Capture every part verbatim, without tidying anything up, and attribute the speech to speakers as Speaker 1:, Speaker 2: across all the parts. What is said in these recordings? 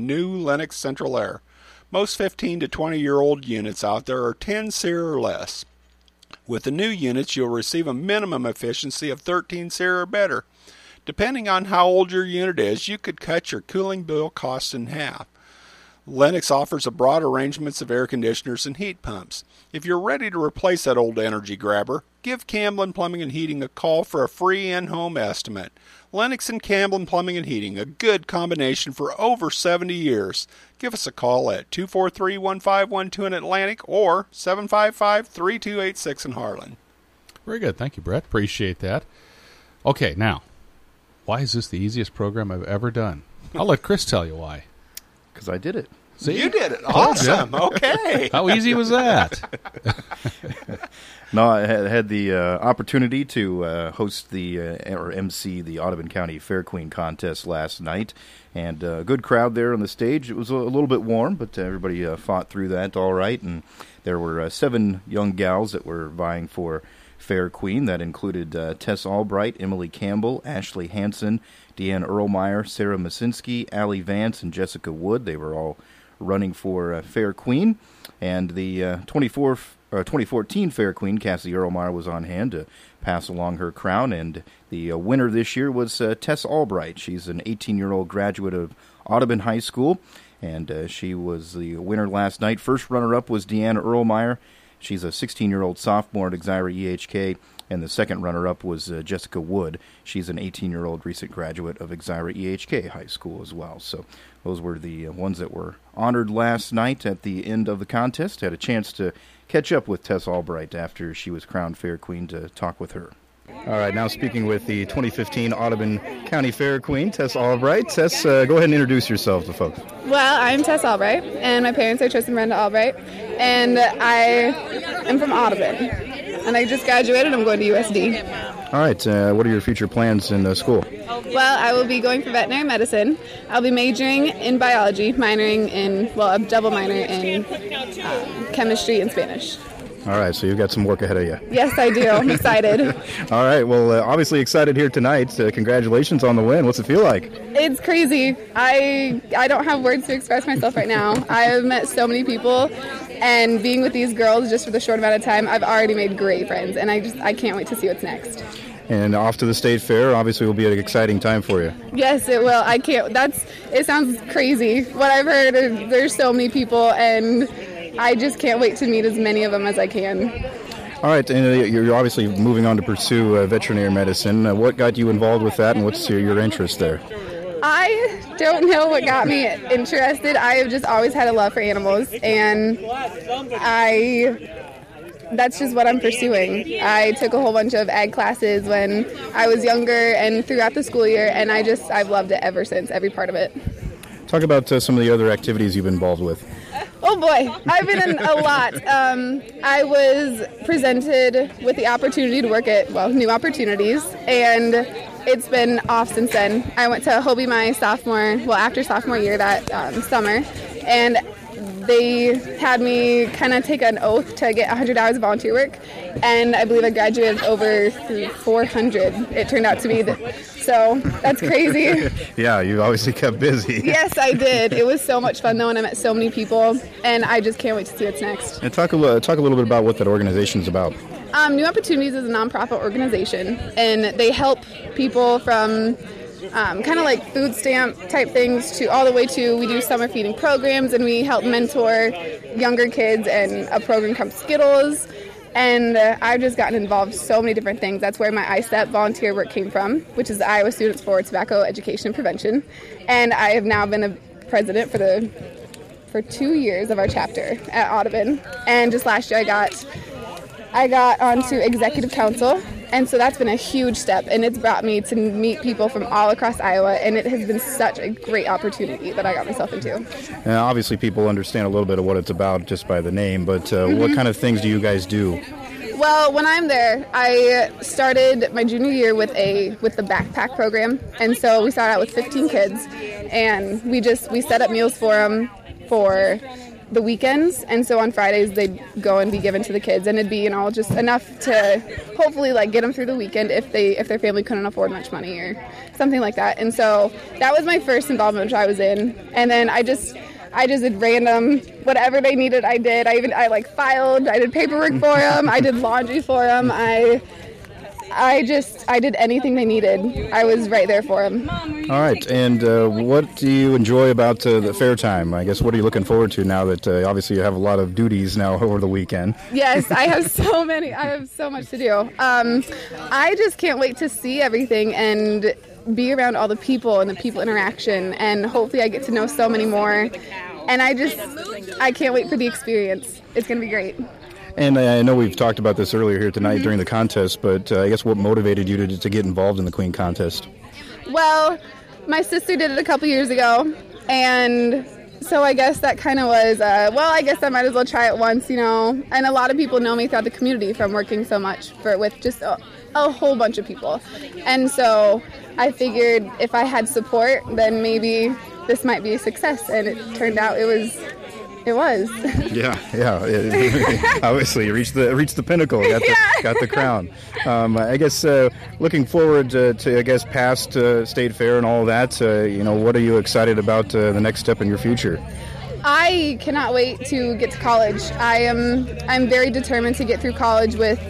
Speaker 1: new Lennox Central Air. Most fifteen to twenty-year-old units out there are ten SEER or less. With the new units, you'll receive a minimum efficiency of thirteen SEER or better. Depending on how old your unit is, you could cut your cooling bill cost in half. Lennox offers a broad arrangement of air conditioners and heat pumps. If you're ready to replace that old energy grabber, give Camblin Plumbing and Heating a call for a free in-home estimate. Lennox and Camblin Plumbing and Heating, a good combination for over seventy years. Give us a call at two four three, one five one two in Atlantic or seven five five, three two eight six in Harlan.
Speaker 2: Very good. Thank you, Brett. Appreciate that. Okay, now, why is this the easiest program I've ever done? I'll let Chris tell you why.
Speaker 3: Because I did it.
Speaker 1: See? You did it. Awesome. Okay.
Speaker 2: How easy was that?
Speaker 3: No, I had, had the uh, opportunity to uh, host the, uh, or M C the Audubon County Fair Queen contest last night, and a uh, good crowd there on the stage. It was a, a little bit warm, but everybody uh, fought through that all right, and there were uh, seven young gals that were vying for Fair Queen. That included uh, Tess Albright, Emily Campbell, Ashley Hansen, Deanne Erlmeyer, Sarah Masinski, Allie Vance, and Jessica Wood. They were all running for uh, Fair Queen, and the uh, twenty-four Uh, twenty fourteen Fair Queen, Cassie Erlmeyer, was on hand to pass along her crown, and the uh, winner this year was uh, Tess Albright. She's an eighteen-year-old graduate of Audubon High School, and uh, she was the winner last night. First runner-up was Deanne Erlmeyer. She's a sixteen-year-old sophomore at Exira E H K, and the second runner-up was uh, Jessica Wood. She's an eighteen-year-old recent graduate of Exira E H K High School as well. So those were the uh, ones that were honored last night at the end of the contest. Had a chance to catch up with Tess Albright after she was crowned Fair Queen to talk with her. All right, now speaking with the twenty fifteen Audubon County Fair Queen, Tess Albright. Tess, uh, go ahead and introduce yourself to folks.
Speaker 4: Well, I'm Tess Albright, and my parents are Tristan and Brenda Albright, and I am from Audubon, and I just graduated. I'm going to U S D.
Speaker 3: All right, uh, what are your future plans in uh, school?
Speaker 4: Well, I will be going for veterinary medicine. I'll be majoring in biology, minoring in, well, a double minor in um, chemistry and Spanish.
Speaker 3: All right, so you've got some work ahead of you.
Speaker 4: Yes, I do. I'm excited.
Speaker 3: All right, well, uh, obviously excited here tonight. Uh, congratulations on the win. What's it feel like?
Speaker 4: It's crazy. I I don't have words to express myself right now. I've met so many people, and being with these girls just for the short amount of time, I've already made great friends, and I just I can't wait to see what's next.
Speaker 3: And off to the state fair, obviously, will be an exciting time for you.
Speaker 4: Yes, it will. I can't. That's. It sounds crazy. What I've heard is there's so many people, and I just can't wait to meet as many of them as I can.
Speaker 3: All right, and uh, you're obviously moving on to pursue uh, veterinary medicine. Uh, what got you involved with that, and what's your, your interest there?
Speaker 4: I don't know what got me interested. I have just always had a love for animals, and I. That's just what I'm pursuing. I took a whole bunch of ag classes when I was younger and throughout the school year, and I just, I've loved it ever since, every part of it.
Speaker 3: Talk about uh, some of the other activities you've been involved with.
Speaker 4: Oh boy, I've been in a lot. Um, I was presented with the opportunity to work at, well, New Opportunities, and it's been off since then. I went to Hobie my sophomore, well, after sophomore year that um, summer, and they had me kind of take an oath to get one hundred hours of volunteer work, and I believe I graduated over four hundred. It turned out to be, the, so that's crazy.
Speaker 3: Yeah, you obviously kept busy.
Speaker 4: Yes, I did. It was so much fun, though, and I met so many people, and I just can't wait to see what's next.
Speaker 3: And talk a, talk a little bit about what that organization is about.
Speaker 4: Um, New Opportunities is a nonprofit organization, and they help people from Um, kind of like food stamp type things to all the way to we do summer feeding programs, and we help mentor younger kids, and a program called Skittles, and uh, I've just gotten involved in so many different things. That's where my I S T E P volunteer work came from, which is the Iowa Students for Tobacco Education and Prevention, and I have now been a president for the for two years of our chapter at Audubon, and just last year I got I got onto executive council. And so that's been a huge step, and it's brought me to meet people from all across Iowa, and it has been such a great opportunity that I got myself into.
Speaker 3: Now, obviously, people understand a little bit of what it's about just by the name, but uh, mm-hmm. what kind of things do you guys do?
Speaker 4: Well, when I'm there, I started my junior year with a with the backpack program, and so we started out with fifteen kids, and we just we set up meals for them for the weekends, and so on Fridays they'd go and be given to the kids, and it'd be, you know, just enough to hopefully like get them through the weekend if they if their family couldn't afford much money or something like that. And so that was my first involvement, which I was in, and then I just I just did random whatever they needed. I did. I even I like filed. I did paperwork for them. I did laundry for them. I. I just, I did anything they needed. I was right there for them.
Speaker 3: All right, and uh, what do you enjoy about uh, the fair time? I guess, what are you looking forward to now that uh, obviously you have a lot of duties now over the weekend?
Speaker 4: Yes, I have so many. I have so much to do. Um, I just can't wait to see everything and be around all the people and the people interaction, and hopefully I get to know so many more. And I just, I can't wait for the experience. It's going to be great.
Speaker 3: And I know we've talked about this earlier here tonight mm-hmm. during the contest, but uh, I guess what motivated you to, to get involved in the Queen contest?
Speaker 4: Well, my sister did it a couple years ago, and so I guess that kind of was, uh, well, I guess I might as well try it once, you know. And a lot of people know me throughout the community from working so much for with just a, a whole bunch of people. And so I figured if I had support, then maybe this might be a success, and it turned out it was... It was.
Speaker 3: Yeah, yeah. It, obviously, you reached the reached the pinnacle. Got the,
Speaker 4: yeah.
Speaker 3: got the crown. Um, I guess uh, looking forward to, to I guess past uh, state fair and all that. Uh, you know, what are you excited about uh, the next step in your future?
Speaker 4: I cannot wait to get to college. I am. I'm very determined to get through college with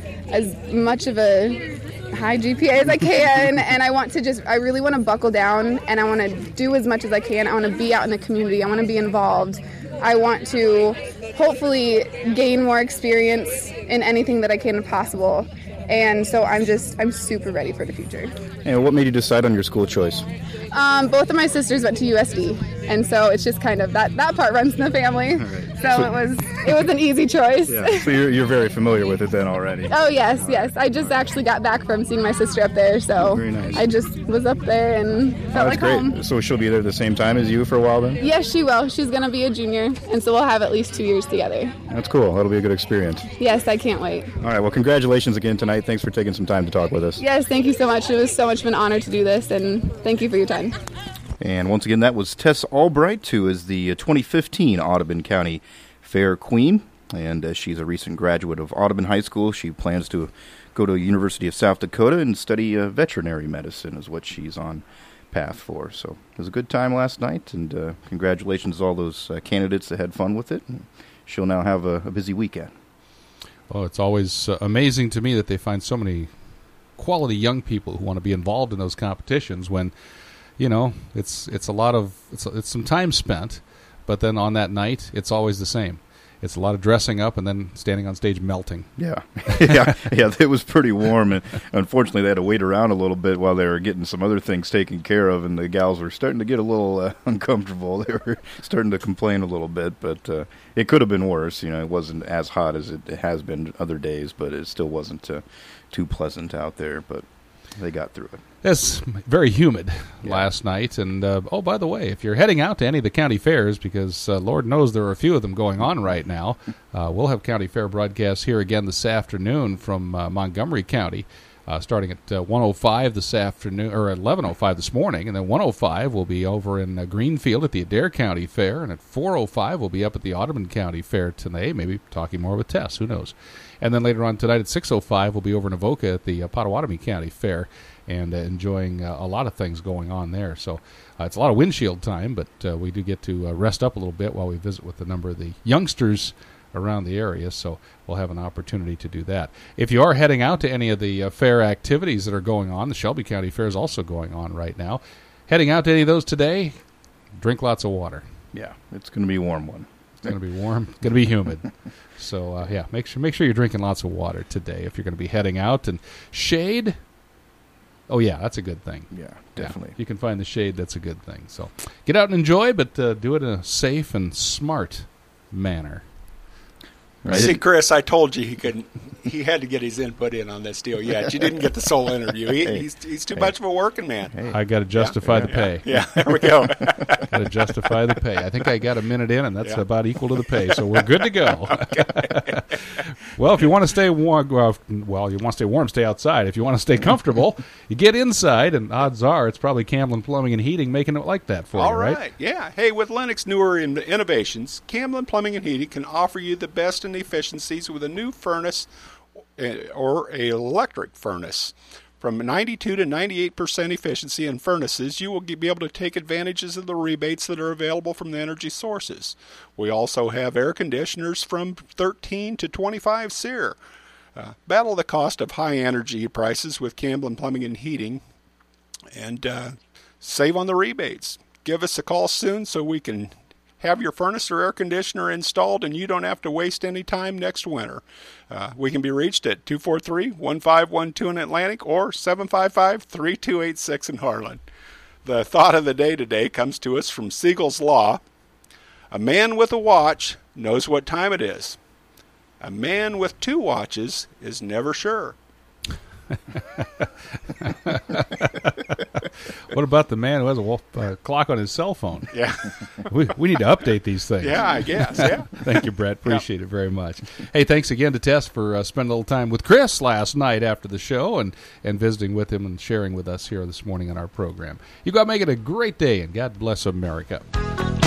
Speaker 4: as much of a high G P A as I can, and I want to just, I really want to buckle down, and I want to do as much as I can. I want to be out in the community. I want to be involved. I want to hopefully gain more experience in anything that I can possible. And so I'm just, I'm super ready for the future.
Speaker 3: And what made you decide on your school choice?
Speaker 4: Um, both of my sisters went to U S D, and so it's just kind of, that, that part runs in the family. Right. So, so it was it was an easy choice.
Speaker 3: Yeah. So you're, you're very familiar with it then already.
Speaker 4: Oh, yes, yes. I just actually got back from seeing my sister up there, so
Speaker 3: very nice.
Speaker 4: I just was up there and felt
Speaker 3: oh, that's
Speaker 4: like
Speaker 3: great.
Speaker 4: home.
Speaker 3: So she'll be there at the same time as you for a while then?
Speaker 4: Yes, she will. She's going to be a junior, and so we'll have at least two years together.
Speaker 3: That's cool. That'll be a good experience.
Speaker 4: Yes, I can't wait.
Speaker 3: All right, well, congratulations again tonight. Thanks for taking some time to talk with us.
Speaker 4: Yes, thank you so much. It was so much of an honor to do this, and thank you for your time.
Speaker 3: And once again, that was Tess Albright, who is the twenty fifteen Audubon County Fair Queen, and uh, she's a recent graduate of Audubon High School. She plans to go to University of South Dakota and study uh, veterinary medicine is what she's on path for. So it was a good time last night, and uh, congratulations to all those uh, candidates that had fun with it. And she'll now have a, a busy weekend.
Speaker 2: Oh, it's always uh, amazing to me that they find so many quality young people who want to be involved in those competitions when, you know, it's it's a lot of, it's, it's some time spent, but then on that night, it's always the same. It's a lot of dressing up and then standing on stage melting.
Speaker 3: Yeah, yeah, yeah. It was pretty warm, and unfortunately, they had to wait around a little bit while they were getting some other things taken care of, and the gals were starting to get a little uh, uncomfortable. They were starting to complain a little bit, but uh, it could have been worse. You know, it wasn't as hot as it has been other days, but it still wasn't uh, too pleasant out there. But they got through it.
Speaker 2: It's very humid
Speaker 3: yeah.
Speaker 2: last night. And, uh, oh, by the way, if you're heading out to any of the county fairs, because uh, Lord knows there are a few of them going on right now, uh, we'll have county fair broadcasts here again this afternoon from uh, Montgomery County, uh, starting at uh, one oh five this afternoon, or at eleven oh five this morning. And then one oh five will be over in uh, Greenfield at the Adair County Fair. And at four oh five we'll be up at the Audubon County Fair today, maybe talking more with Tess, who knows. And then later on tonight at six oh five we'll be over in Avoca at the uh, Potawatomi County Fair, and uh, enjoying uh, a lot of things going on there. So uh, it's a lot of windshield time, but uh, we do get to uh, rest up a little bit while we visit with a number of the youngsters around the area, so we'll have an opportunity to do that. If you are heading out to any of the uh, fair activities that are going on, the Shelby County Fair is also going on right now. Heading out to any of those today, drink lots of water.
Speaker 3: Yeah, it's going to be a warm one.
Speaker 2: It's going to be warm. It's going to be humid. So, uh, yeah, make sure make sure you're drinking lots of water today if you're going to be heading out. And shade, oh, yeah, that's a good thing.
Speaker 3: Yeah, definitely.
Speaker 2: Yeah, if you can find the shade, that's a good thing. So get out and enjoy, but uh, do it in a safe and smart manner.
Speaker 1: See, Chris, I told you he couldn't. He had to get his input in on this deal. Yeah, you didn't get the sole interview. He, he's he's too hey. much of a working man.
Speaker 2: Hey. I got to justify
Speaker 1: yeah,
Speaker 2: the
Speaker 1: yeah,
Speaker 2: pay.
Speaker 1: Yeah, yeah, there we go.
Speaker 2: Got to justify the pay. I think I got a minute in, and that's yeah. about equal to the pay, so we're good to go. Well, if you want to stay warm, well, well, you want to stay warm, stay outside. If you want to stay comfortable, you get inside, and odds are it's probably Camlin Plumbing and Heating making it like that for
Speaker 1: All
Speaker 2: you, right?
Speaker 1: right, yeah. Hey, with Lennox newer in- innovations, Camlin Plumbing and Heating can offer you the best in efficiencies with a new furnace or a electric furnace. From ninety-two to ninety-eight percent efficiency in furnaces, you will be able to take advantages of the rebates that are available from the energy sources. We also have air conditioners from thirteen to twenty-five SEER. Uh, battle the cost of high energy prices with Camlin Plumbing and Heating and uh, save on the rebates. Give us a call soon so we can have your furnace or air conditioner installed and you don't have to waste any time next winter. Uh, we can be reached at two four three, one five one two in Atlantic or seven five five, three two eight six in Harlan. The thought of the day today comes to us from Siegel's Law. A man with a watch knows what time it is. A man with two watches is never sure.
Speaker 2: What about the man who has a wolf, uh, clock on his cell phone?
Speaker 1: Yeah.
Speaker 2: we, we need to update these things.
Speaker 1: Yeah, I guess, yeah.
Speaker 2: Thank you, Brett. Appreciate yeah. it very much. Hey, thanks again to Tess for uh, spending a little time with Chris last night after the show and, and visiting with him and sharing with us here this morning on our program. You got to make it a great day, and God bless America.